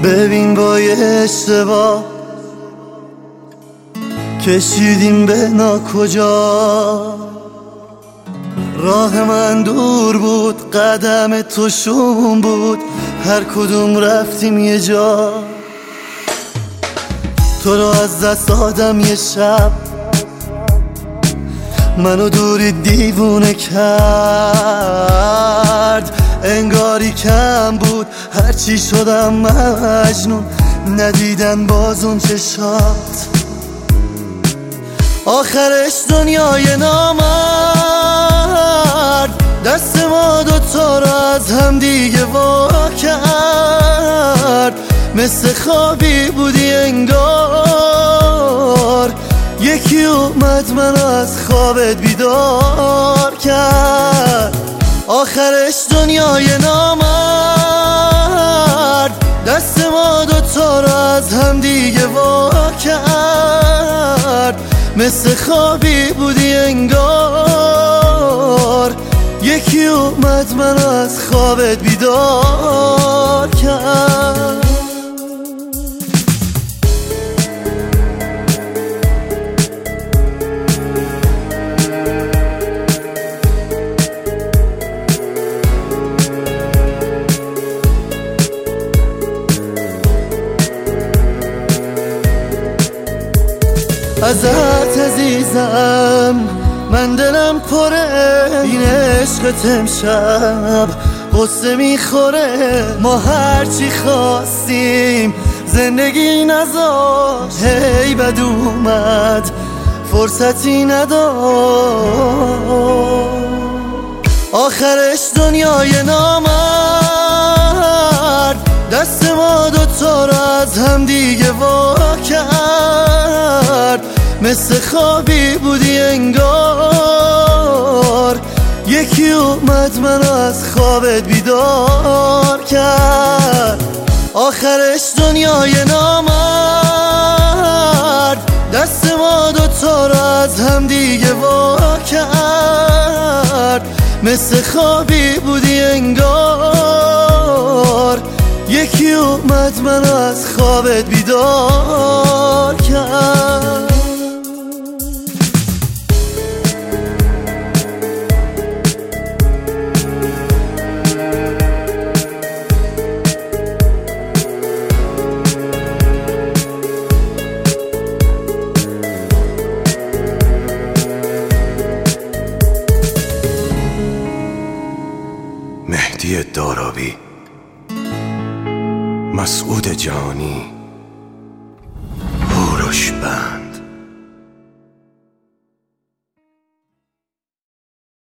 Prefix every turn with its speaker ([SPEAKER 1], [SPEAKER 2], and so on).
[SPEAKER 1] ببین با یه اشتباه کشیدیم به ناکجا. راه من دور بود، قدم تو شوم بود، هر کدوم رفتیم یه جا. تو رو از دست دادم یه شب، منو دوری دیوونه کرد. انگاری کم بود هرچی شدم مجنون، ندیدن باز اون چشات. آخرش دنیای نامرد دست ما دوتا رو از هم دیگه وا کرد. مثل خوابی بودی انگار، یکی اومد منو از خوابت بیدار کرد. آخرش دنیای نامرد دست ما دوتا رو از هم دیگه وا کرد. مثل خوابی بودی انگار، یکی اومد منو از خوابت بیدار کرد. ازت عزیزم من دلم پره، این عشقت امشب قصه میخوره. ما هرچی خواستیم زندگی نذاشت، هی بد اومد فرصتی نداشت. آخرش دنیای نامرد دست ما دوتا رو از هم دیگه وا کرد. مثل خوابی بودی انگار، یکی اومد منو از خوابت بیدار کرد. آخرش دنیای نامرد دست ما دوتا رو از هم دیگه وا کرد. مثل خوابی بودی انگار، یکی اومد منو از خوابت بیدار کرد.
[SPEAKER 2] مهدی دارابی، مسعود جهانی.